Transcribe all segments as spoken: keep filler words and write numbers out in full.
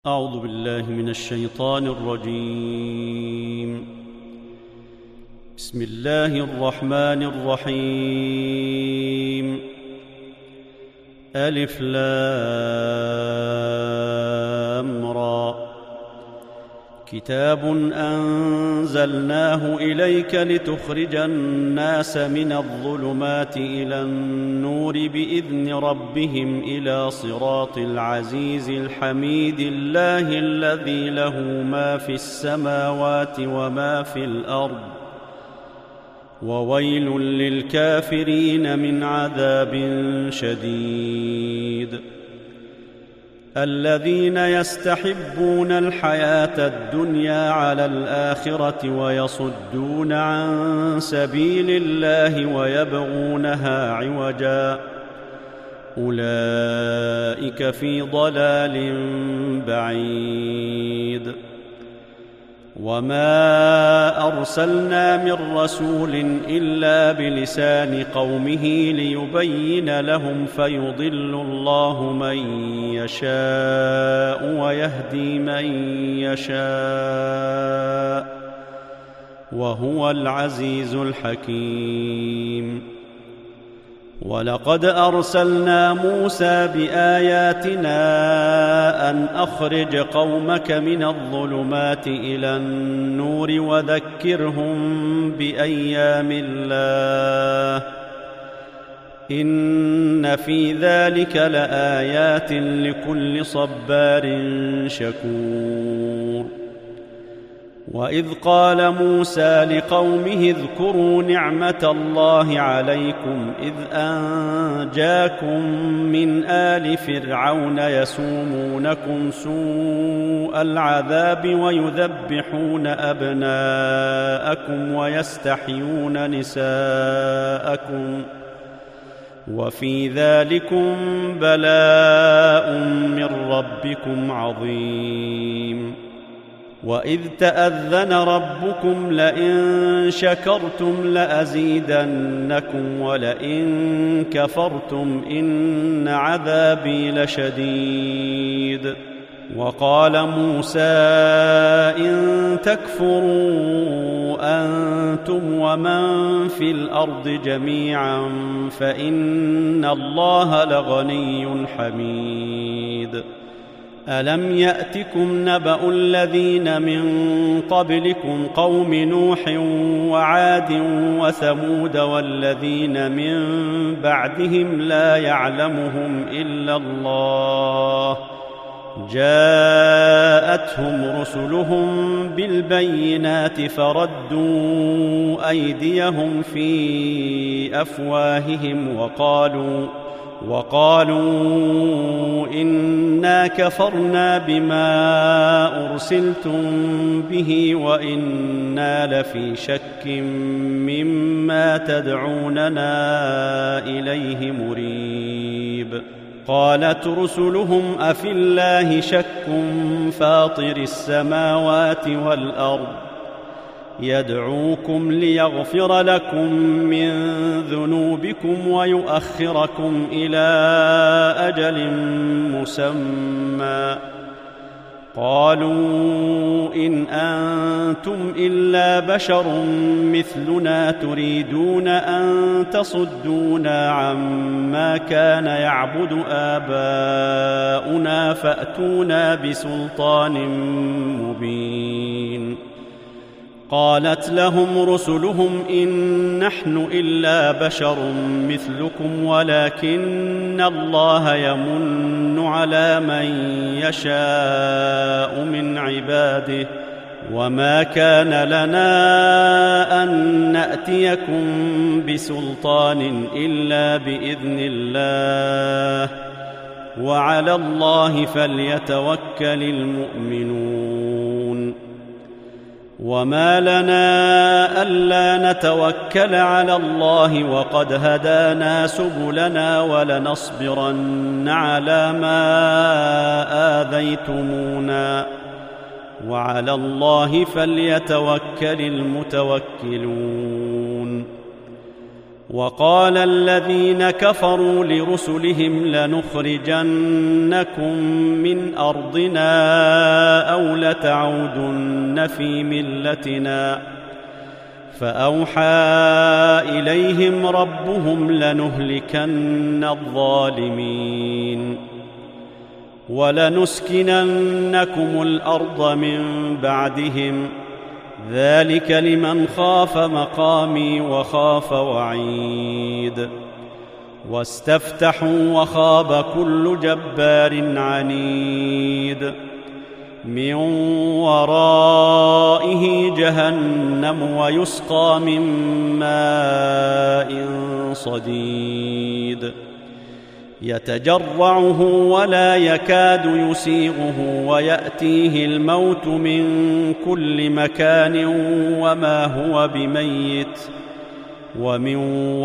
أعوذ بالله من الشيطان الرجيم. بسم الله الرحمن الرحيم. ألف لام را. كتاب أنزلناه إليك لتخرج الناس من الظلمات إلى النور بإذن ربهم إلى صراط العزيز الحميد الله الذي له ما في السماوات وما في الأرض وويل للكافرين من عذاب شديد. الذين يستحبون الحياة الدنيا على الآخرة ويصدون عن سبيل الله ويبغونها عوجا أولئك في ضلال بعيد. وما أرسلنا من رسول إلا بلسان قومه ليبين لهم فيضل الله من يشاء ويهدي من يشاء وهو العزيز الحكيم. ولقد أرسلنا موسى بآياتنا أن أخرج قومك من الظلمات إلى النور وذكرهم بأيام الله إن في ذلك لآيات لكل صبار شكور. وإذ قال موسى لقومه اذكروا نعمة الله عليكم إذ أنجاكم من آل فرعون يسومونكم سوء العذاب ويذبحون أبناءكم ويستحيون نساءكم وفي ذلكم بلاء من ربكم عظيم. وإذ تأذن ربكم لئن شكرتم لأزيدنكم ولئن كفرتم إن عذابي لشديد. وقال موسى إن تكفروا أنتم ومن في الأرض جميعا فإن الله لغني حميد. ألم يأتكم نبأ الذين من قبلكم قوم نوح وعاد وثمود والذين من بعدهم لا يعلمهم إلا الله جاءتهم رسلهم بالبينات فردوا أيديهم في أفواههم وقالوا وقالوا إنا كفرنا بما أرسلتم به وإنا لفي شك مما تدعوننا إليه مريب. قالت رسلهم أفي الله شك فاطر السماوات والأرض يدعوكم ليغفر لكم من ذنوبكم ويؤخركم إلى أجل مسمى قالوا إن أنتم إلا بشر مثلنا تريدون أن تصدونا عما كان يعبد آباؤنا فأتونا بسلطان مبين. قالت لهم رسلهم إن نحن إلا بشر مثلكم ولكن الله يمن على من يشاء من عباده وما كان لنا أن نأتيكم بسلطان إلا بإذن الله وعلى الله فليتوكل المؤمنون. وما لنا ألا نتوكل على الله وقد هدانا سبلنا ولنصبرن على ما آذيتمونا وعلى الله فليتوكل المتوكلون. وقال الذين كفروا لرسلهم لنخرجنكم من أرضنا أو لتعودن في ملتنا فأوحى إليهم ربهم لنهلكن الظالمين ولنسكننكم الأرض من بعدهم ذلك لمن خاف مقامي وخاف وعيد واستفتحوا وخاب كل جبار عنيد من ورائه جهنم ويسقى من ماء صديد يتجرعه ولا يكاد يسيغه ويأتيه الموت من كل مكان وما هو بميت ومن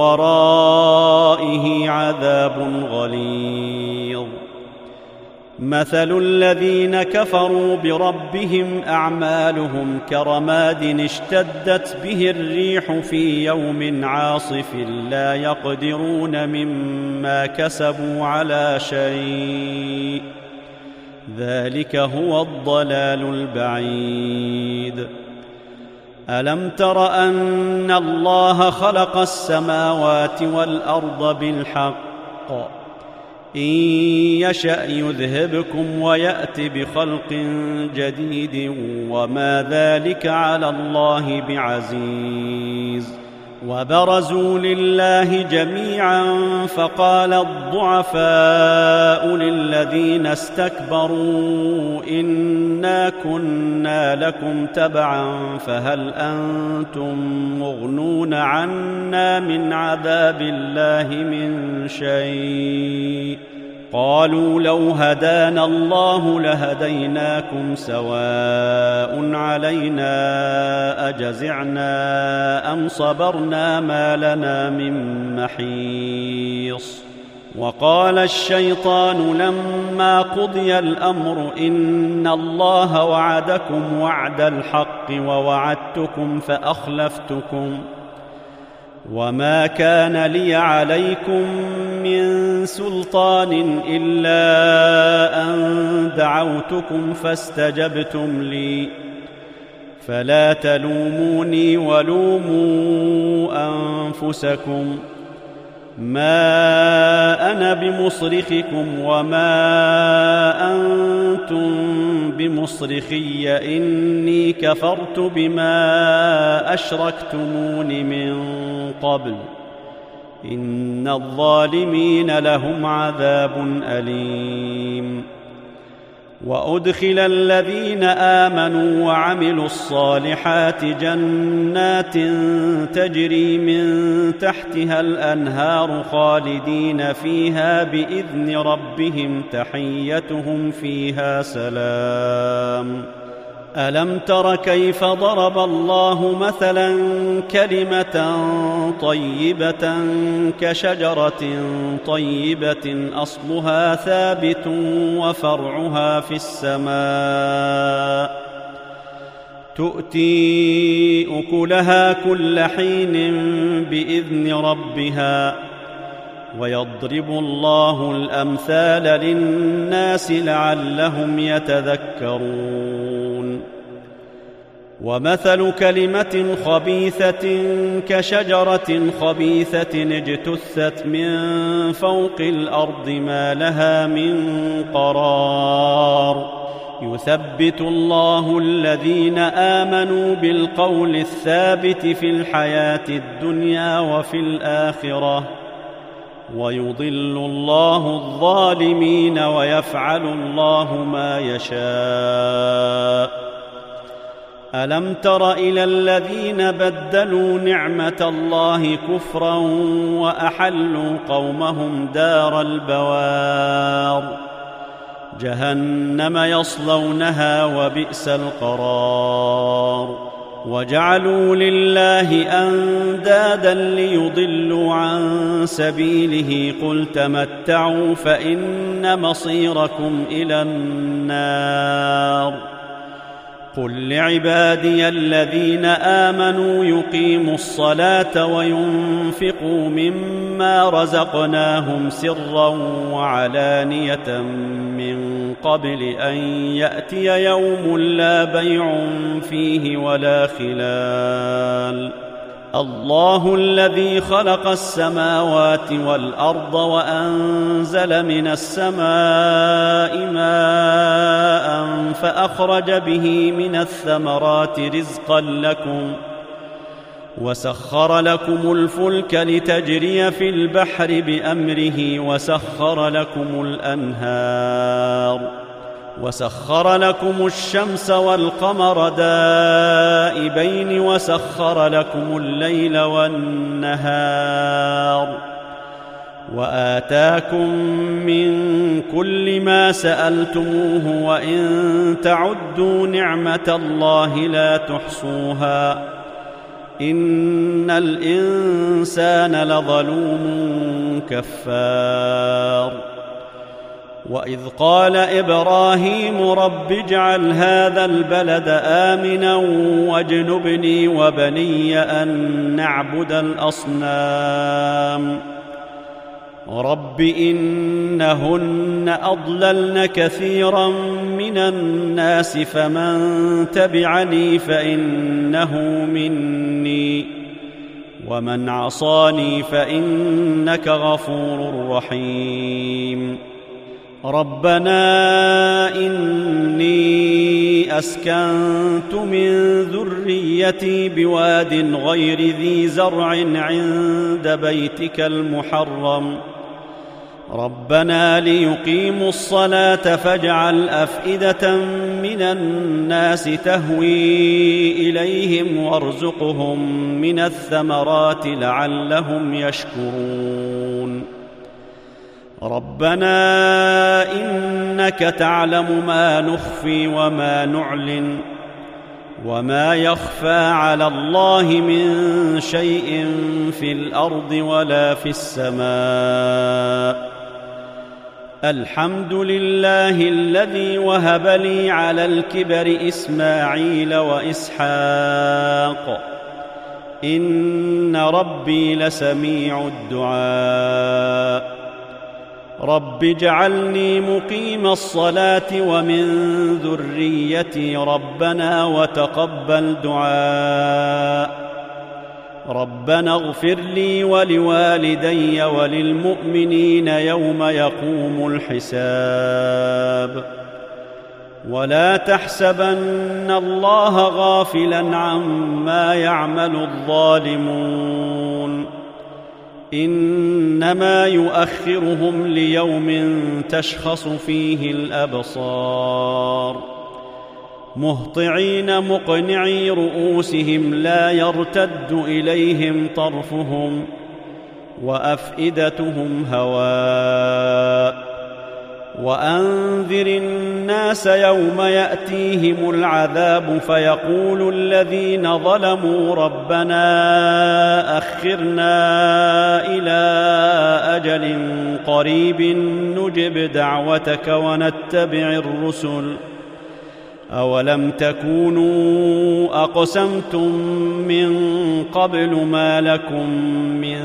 ورائه عذاب غليظ مثل الذين كفروا بربهم أعمالهم كرماد اشتدت به الريح في يوم عاصف لا يقدرون مما كسبوا على شيء ذلك هو الضلال البعيد ألم تر أن الله خلق السماوات والأرض بالحق إن يشأ يذهبكم ويأت بخلق جديد وما ذلك على الله بعزيز وبرزوا لله جميعا فقال الضعفاء للذين استكبروا إنا كنا لكم تبعا فهل أنتم مغنون عنا من عذاب الله من شيء قالوا لو هدانا الله لهديناكم سواء علينا أجزعنا أم صبرنا ما لنا من محيص وقال الشيطان لما قضي الأمر إن الله وعدكم وعد الحق ووعدتكم فأخلفتكم وما كان لي عليكم من سلطان إلا أن دعوتكم فاستجبتم لي فلا تلوموني ولوموا أنفسكم ما أنا بمصرخكم وما أنتم بمصرخي إني كفرت بما أشركتمون من قبل إن الظالمين لهم عذاب أليم وأدخل الذين آمنوا وعملوا الصالحات جنات تجري من تحتها الأنهار خالدين فيها بإذن ربهم تحيتهم فيها سلام ألم تر كيف ضرب الله مثلا كلمة طيبة كشجرة طيبة أصلها ثابت وفرعها في السماء تؤتي أكلها كل حين بإذن ربها ويضرب الله الأمثال للناس لعلهم يتذكرون ومثل كلمة خبيثة كشجرة خبيثة اجتثت من فوق الأرض ما لها من قرار يثبت الله الذين آمنوا بالقول الثابت في الحياة الدنيا وفي الآخرة ويضل الله الظالمين ويفعل الله ما يشاء ألم تر إلى الذين بدلوا نعمة الله كفرا وأحلوا قومهم دار البوار جهنم يصلونها وبئس القرار وجعلوا لله أندادا ليضلوا عن سبيله قل تمتعوا فإن مصيركم إلى النار قل لعبادي الذين آمنوا يقيموا الصلاة وينفقوا مما رزقناهم سرا وعلانية من قبل أن يأتي يوم لا بيع فيه ولا خلال. الله الذي خلق السماوات والأرض وأنزل من السماء ماء فأخرج به من الثمرات رزقا لكم وسخر لكم الفلك لتجري في البحر بأمره وسخر لكم الأنهار وسخر لكم الشمس والقمر دائبين وسخر لكم الليل والنهار وآتاكم من كل ما سألتموه وإن تعدوا نعمة الله لا تحصوها إن الإنسان لظلوم كفار. وإذ قال إبراهيم رب اجعل هذا البلد آمنا واجنبني وبني أن نعبد الأصنام رب إنهن أضللن كثيرا من الناس فمن تبعني فإنه مني ومن عصاني فإنك غفور رحيم. ربنا إني أسكنت من ذريتي بواد غير ذي زرع عند بيتك المحرم ربنا ليقيموا الصلاة فاجعل أفئدة من الناس تهوي إليهم وارزقهم من الثمرات لعلهم يشكرون. ربنا إنك تعلم ما نخفي وما نعلن وما يخفى على الله من شيء في الأرض ولا في السماء. الحمد لله الذي وهب لي على الكبر إسماعيل وإسحاق إن ربي لسميع الدعاء. رب اجعلني مقيم الصلاة ومن ذريتي ربنا وتقبل دعاء. ربنا اغفر لي ولوالدي وللمؤمنين يوم يقوم الحساب. ولا تحسبن الله غافلا عما يعمل الظالمون إنما يؤخرهم ليوم تشخص فيه الأبصار مهطعين مقنعي رؤوسهم لا يرتد إليهم طرفهم وأفئدتهم هواء. وأنذر الناس يوم يأتيهم العذاب فيقول الذين ظلموا ربنا أخرنا إلى أجل قريب نجب دعوتك ونتبع الرسل أولم تكونوا أقسمتم من قبل ما لكم من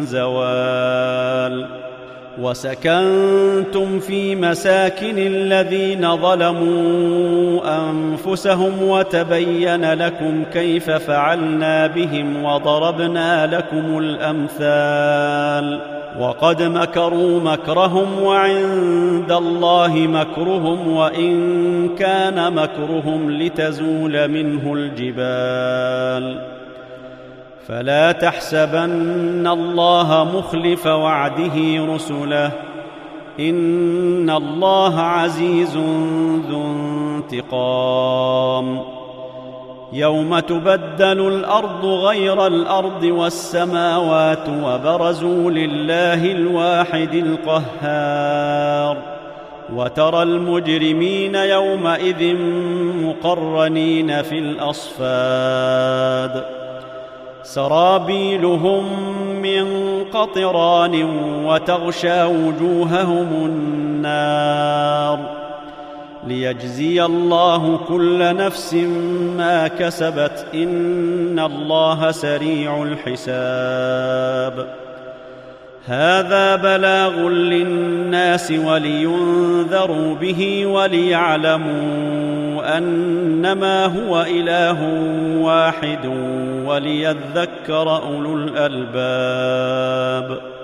زوال. وسكنتم في مساكن الذين ظلموا أنفسهم وتبين لكم كيف فعلنا بهم وضربنا لكم الأمثال. وقد مكروا مكرهم وعند الله مكرهم وإن كان مكرهم لتزول منه الجبال. فلا تحسبن الله مخلف وعده رسله إن الله عزيز ذو انتقام. يوم تبدل الأرض غير الأرض والسماوات وبرزوا لله الواحد القهار. وترى المجرمين يومئذ مقرنين في الأصفاد سرابيلهم من قطران وتغشى وجوههم النار. ليجزي الله كل نفس ما كسبت إن الله سريع الحساب. هذا بلاغ للناس ولينذروا به وليعلموا أنما هو إله واحد وليذكر أولو الألباب.